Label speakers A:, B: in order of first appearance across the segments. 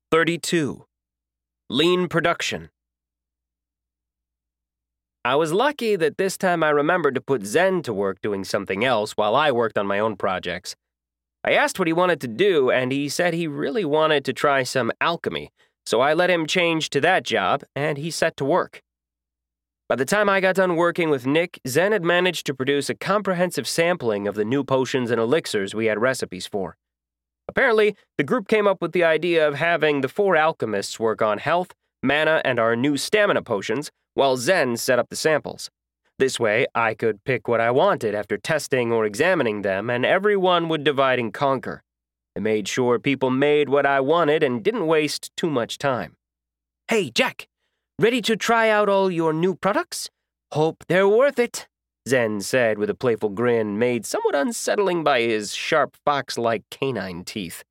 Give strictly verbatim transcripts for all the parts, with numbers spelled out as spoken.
A: thirty-two. Lean production. I was lucky that this time I remembered to put Zen to work doing something else while I worked on my own projects. I asked what he wanted to do, and he said he really wanted to try some alchemy, so I let him change to that job, and he set to work. By the time I got done working with Nick, Zen had managed to produce a comprehensive sampling of the new potions and elixirs we had recipes for. Apparently, the group came up with the idea of having the four alchemists work on health, mana, and our new stamina potions, while Zen set up the samples. This way, I could pick what I wanted after testing or examining them, and everyone would divide and conquer. I made sure people made what I wanted and didn't waste too much time. "Hey, Jack! Ready to try out all your new products? Hope they're worth it," Zen said with a playful grin made somewhat unsettling by his sharp fox-like canine teeth.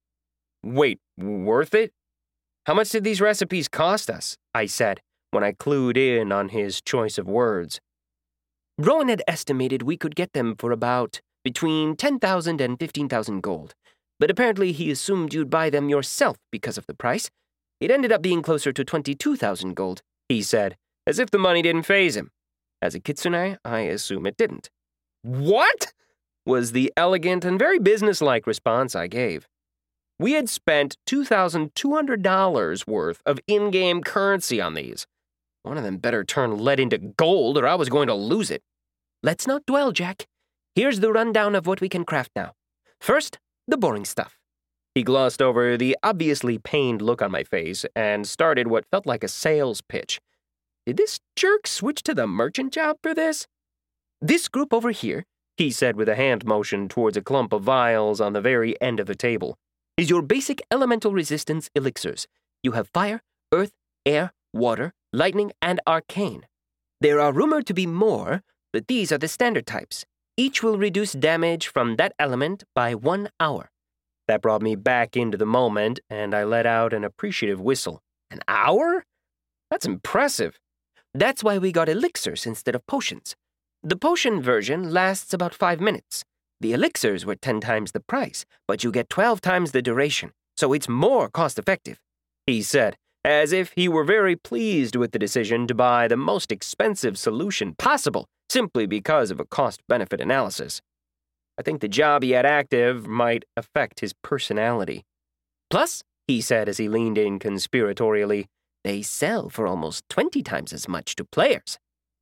A: "Wait, worth it? How much did these recipes cost us?" I said, when I clued in on his choice of words. "Rowan had estimated we could get them for about between ten thousand and fifteen thousand gold, but apparently he assumed you'd buy them yourself because of the price. It ended up being closer to twenty-two thousand gold," he said, as if the money didn't faze him. As a kitsune, I assume it didn't. "What?" was the elegant and very businesslike response I gave. We had spent two thousand two hundred dollars worth of in-game currency on these. One of them better turn lead into gold or I was going to lose it. "Let's not dwell, Jack. Here's the rundown of what we can craft now. First, the boring stuff." He glossed over the obviously pained look on my face and started what felt like a sales pitch. Did this jerk switch to the merchant job for this? "This group over here," he said with a hand motion towards a clump of vials on the very end of the table, "is your basic elemental resistance elixirs. You have fire, earth, air, water, lightning, and arcane. There are rumored to be more, but these are the standard types. Each will reduce damage from that element by one hour. That brought me back into the moment, and I let out an appreciative whistle. An hour? That's impressive. That's why we got elixirs instead of potions. The potion version lasts about five minutes. The elixirs were ten times the price, but you get twelve times the duration, so it's more cost-effective," he said, as if he were very pleased with the decision to buy the most expensive solution possible simply because of a cost-benefit analysis. I think the job he had active might affect his personality. "Plus," he said as he leaned in conspiratorially, "they sell for almost twenty times as much to players."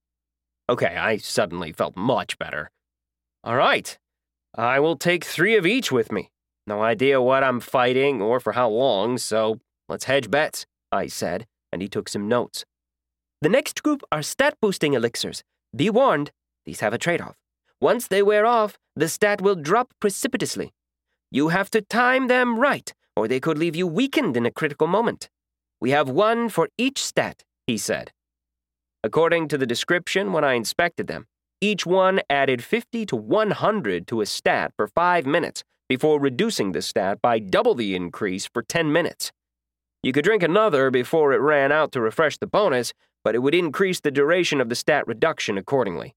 A: Okay, I suddenly felt much better. "All right, I will take three of each with me. No idea what I'm fighting or for how long, so let's hedge bets," I said, and he took some notes. "The next group are stat-boosting elixirs. Be warned, these have a trade-off. Once they wear off, the stat will drop precipitously. You have to time them right, or they could leave you weakened in a critical moment. We have one for each stat," he said. According to the description when I inspected them, each one added fifty to one hundred to a stat for five minutes before reducing the stat by double the increase for ten minutes. You could drink another before it ran out to refresh the bonus, but it would increase the duration of the stat reduction accordingly.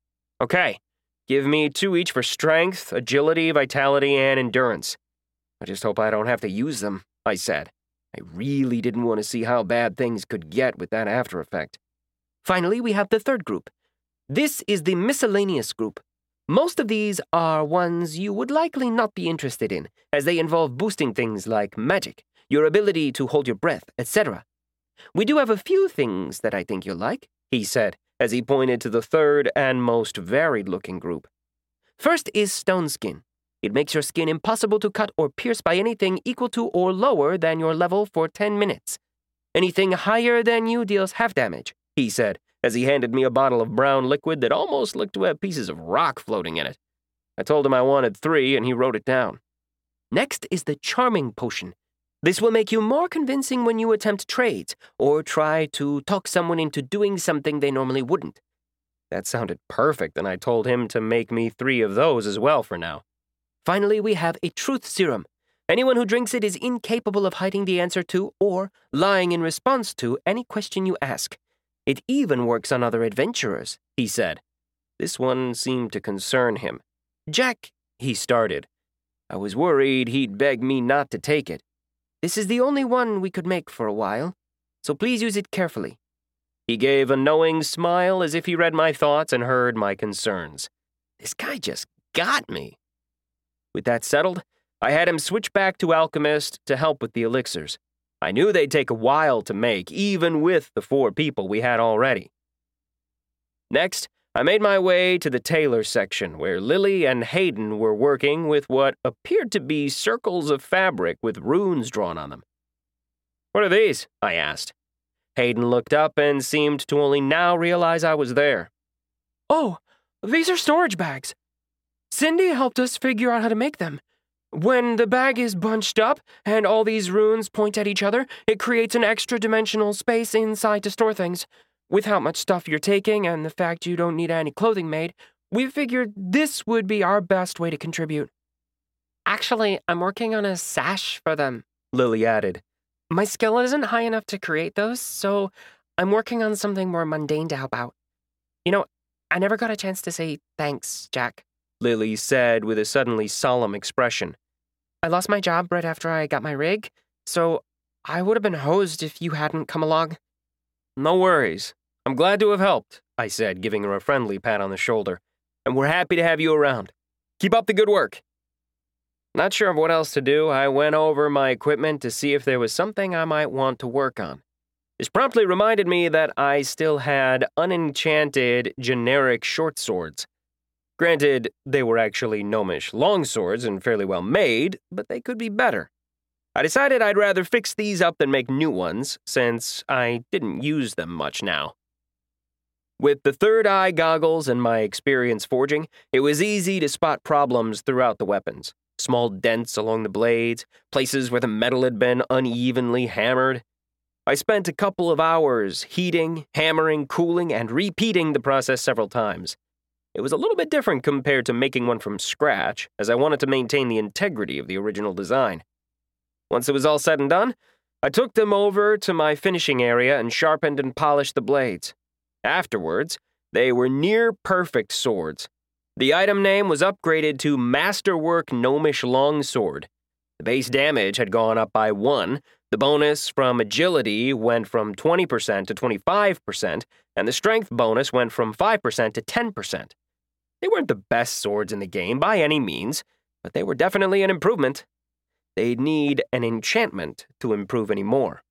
A: "Okay. Give me two each for strength, agility, vitality, and endurance. I just hope I don't have to use them," I said. I really didn't want to see how bad things could get with that after effect. Finally, we have the third group. This is the miscellaneous group. Most of these are ones you would likely not be interested in, as they involve boosting things like magic, your ability to hold your breath, et cetera. "We do have a few things that I think you'll like," he said, as he pointed to the third and most varied-looking group. "First is Stone Skin. It makes your skin impossible to cut or pierce by anything equal to or lower than your level for ten minutes. Anything higher than you deals half damage," he said, as he handed me a bottle of brown liquid that almost looked to have pieces of rock floating in it. I told him I wanted three, and he wrote it down. "Next is the Charming Potion. This will make you more convincing when you attempt trades or try to talk someone into doing something they normally wouldn't." That sounded perfect, and I told him to make me three of those as well for now. Finally, we have a Truth Serum. Anyone who drinks it is incapable of hiding the answer to or lying in response to any question you ask. It even works on other adventurers, he said. This one seemed to concern him. "Jack," he started. I was worried he'd beg me not to take it. This is the only one we could make for a while, so please use it carefully." He gave a knowing smile as if he read my thoughts and heard my concerns. This guy just got me. With that settled, I had him switch back to Alchemist to help with the elixirs. I knew they'd take a while to make, even with the four people we had already. Next, I made my way to the tailor section, where Lily and Hayden were working with what appeared to be circles of fabric with runes drawn on them. "What are these?" I asked. Hayden looked up and seemed to only now realize I was there.
B: "Oh, these are storage bags. Cindy helped us figure out how to make them. When the bag is bunched up and all these runes point at each other, it creates an extra-dimensional space inside to store things. With how much stuff you're taking and the fact you don't need any clothing made, we figured this would be our best way to contribute." "Actually, I'm working on a sash for them," Lily added. "My skill isn't high enough to create those, so I'm working on something more mundane to help out. You know, I never got a chance to say thanks, Jack," Lily said with a suddenly solemn expression. "I lost my job right after I got my rig, so I would have been hosed if you hadn't come along."
A: "No worries. I'm glad to have helped," I said, giving her a friendly pat on the shoulder. "And we're happy to have you around. Keep up the good work." Not sure of what else to do, I went over my equipment to see if there was something I might want to work on. This promptly reminded me that I still had unenchanted, generic short swords. Granted, they were actually gnomish long swords and fairly well made, but they could be better. I decided I'd rather fix these up than make new ones, since I didn't use them much now. With the third eye goggles and my experience forging, it was easy to spot problems throughout the weapons. Small dents along the blades, places where the metal had been unevenly hammered. I spent a couple of hours heating, hammering, cooling, and repeating the process several times. It was a little bit different compared to making one from scratch, as I wanted to maintain the integrity of the original design. Once it was all said and done, I took them over to my finishing area and sharpened and polished the blades. Afterwards, they were near-perfect swords. The item name was upgraded to Masterwork Gnomish Longsword. The base damage had gone up by one, the bonus from agility went from twenty percent to twenty-five percent, and the strength bonus went from five percent to ten percent. They weren't the best swords in the game by any means, but they were definitely an improvement. They'd need an enchantment to improve any more.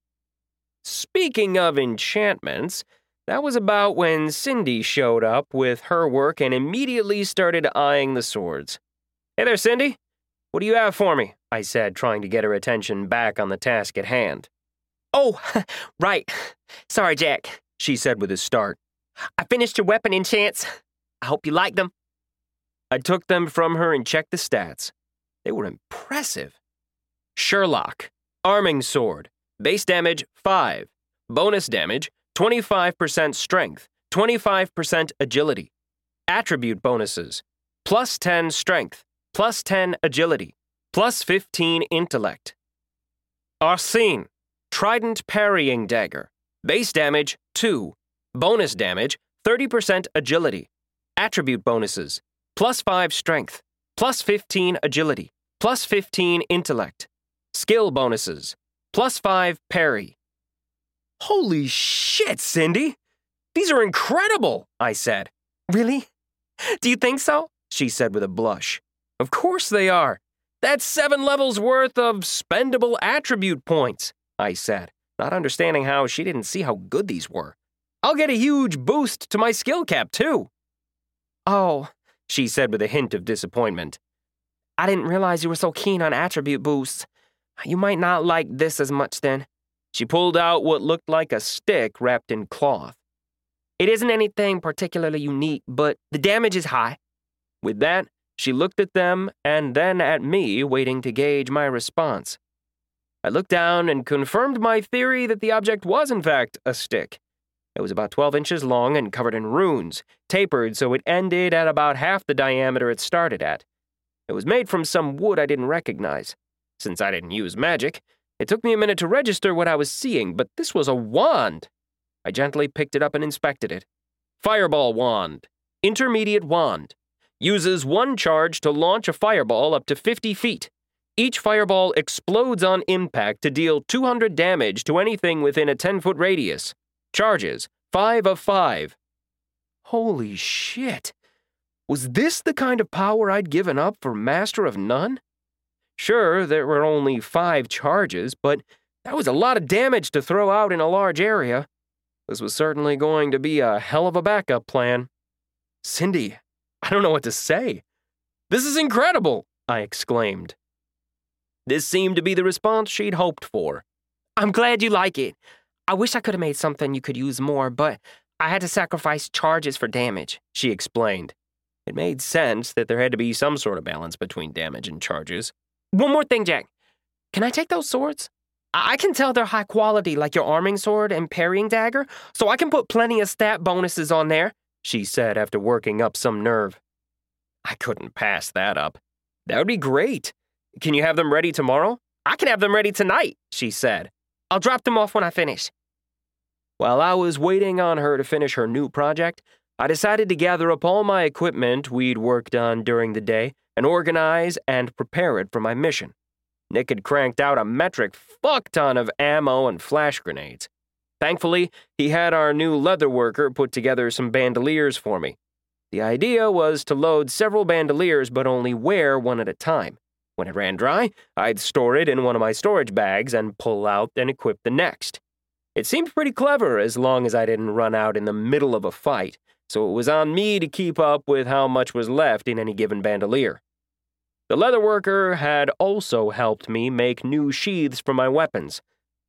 A: Speaking of enchantments, that was about when Cindy showed up with her work and immediately started eyeing the swords. "Hey there, Cindy. What do you have for me?" I said, trying to get her attention back on the task at hand.
B: "Oh, right. Sorry, Jack," she said with a start. "I finished your weapon enchants. I hope you liked them."
A: I took them from her and checked the stats. They were impressive. Sherlock, arming sword, base damage five, bonus damage twenty-five percent strength, twenty-five percent agility. Attribute bonuses, plus ten strength, plus ten agility, plus fifteen intellect. Arsene, trident parrying dagger, base damage two, bonus damage thirty percent agility. Attribute bonuses, plus five strength, plus fifteen agility, plus fifteen intellect. Skill bonuses, plus five parry. "Holy shit, Cindy! These are incredible," I said.
B: "Really? Do you think so?" she said with a blush.
A: "Of course they are. That's seven levels worth of spendable attribute points," I said, not understanding how she didn't see how good these were. "I'll get a huge boost to my skill cap, too."
B: "Oh,"
A: she said with a hint of disappointment.
B: "I didn't realize you were so keen on attribute boosts. You might not like this as much then."
A: She pulled out what looked like a stick wrapped in cloth.
B: "It isn't anything particularly unique, but the damage is high."
A: With that, she looked at them and then at me, waiting to gauge my response. I looked down and confirmed my theory that the object was, in fact, a stick. It was about twelve inches long and covered in runes, tapered so it ended at about half the diameter it started at. It was made from some wood I didn't recognize. Since I didn't use magic, it took me a minute to register what I was seeing, but this was a wand. I gently picked it up and inspected it. Fireball wand. Intermediate wand. Uses one charge to launch a fireball up to fifty feet. Each fireball explodes on impact to deal two hundred damage to anything within a ten-foot radius. Charges, five of five. Holy shit. Was this the kind of power I'd given up for Master of None? Sure, there were only five charges, but that was a lot of damage to throw out in a large area. This was certainly going to be a hell of a backup plan. Cindy, I don't know what to say. This is incredible, I exclaimed. This seemed to be the response she'd hoped for.
B: I'm glad you like it. I wish I could have made something you could use more, but I had to sacrifice charges for damage, she explained.
A: It made sense that there had to be some sort of balance between damage and charges.
B: One more thing, Jack. Can I take those swords? I can tell they're high quality, like your arming sword and parrying dagger, so I can put plenty of stat bonuses on there, she said after working up some nerve.
A: I couldn't pass that up. That would be great. Can you have them ready tomorrow?
B: I can have them ready tonight, she said. I'll drop them off when I finish.
A: While I was waiting on her to finish her new project, I decided to gather up all my equipment we'd worked on during the day and organize and prepare it for my mission. Nick had cranked out a metric fuck ton of ammo and flash grenades. Thankfully, he had our new leather worker put together some bandoliers for me. The idea was to load several bandoliers but only wear one at a time. When it ran dry, I'd store it in one of my storage bags and pull out and equip the next. It seemed pretty clever as long as I didn't run out in the middle of a fight, so it was on me to keep up with how much was left in any given bandolier. The leather worker had also helped me make new sheaths for my weapons.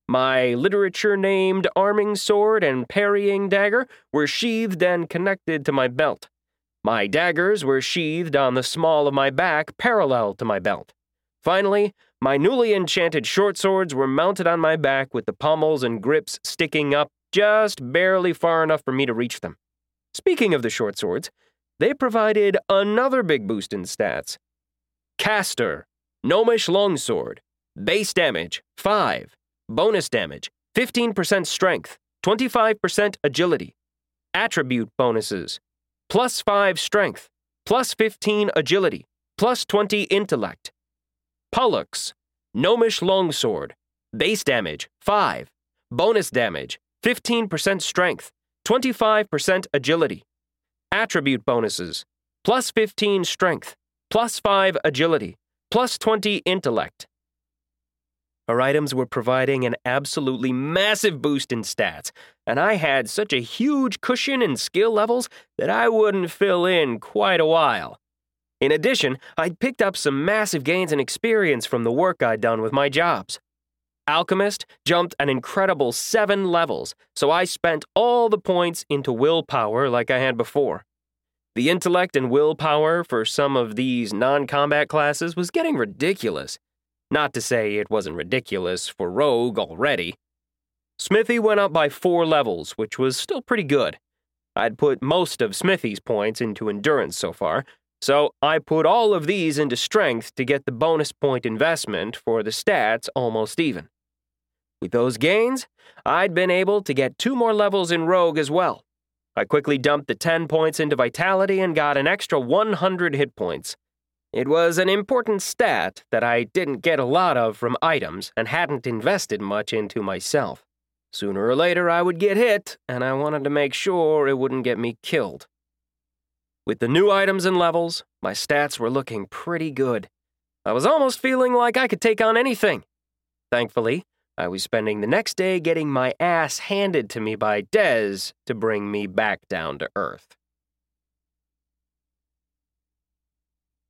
A: My literature-named arming sword and parrying dagger were sheathed and connected to my belt. My daggers were sheathed on the small of my back parallel to my belt. Finally, my newly enchanted short swords were mounted on my back with the pommels and grips sticking up just barely far enough for me to reach them. Speaking of the short swords, they provided another big boost in stats. Caster, Gnomish Longsword, base damage, five, bonus damage, fifteen percent strength, twenty-five percent agility. Attribute bonuses, plus five strength, plus fifteen agility, plus twenty intellect. Pollux, Gnomish Longsword, base damage, five, bonus damage, fifteen percent strength, twenty-five percent agility. Attribute bonuses, plus fifteen strength, plus five agility, plus twenty intellect. Her items were providing an absolutely massive boost in stats, and I had such a huge cushion in skill levels that I wouldn't fill in quite a while. In addition, I'd picked up some massive gains in experience from the work I'd done with my jobs. Alchemist jumped an incredible seven levels, so I spent all the points into willpower like I had before. The intellect and willpower for some of these non-combat classes was getting ridiculous. Not to say it wasn't ridiculous for Rogue already. Smithy went up by four levels, which was still pretty good. I'd put most of Smithy's points into endurance so far, so I put all of these into strength to get the bonus point investment for the stats almost even. With those gains, I'd been able to get two more levels in Rogue as well. I quickly dumped the ten points into Vitality and got an extra one hundred hit points. It was an important stat that I didn't get a lot of from items and hadn't invested much into myself. Sooner or later I would get hit, and I wanted to make sure it wouldn't get me killed. With the new items and levels, my stats were looking pretty good. I was almost feeling like I could take on anything. Thankfully, I was spending the next day getting my ass handed to me by Dez to bring me back down to earth.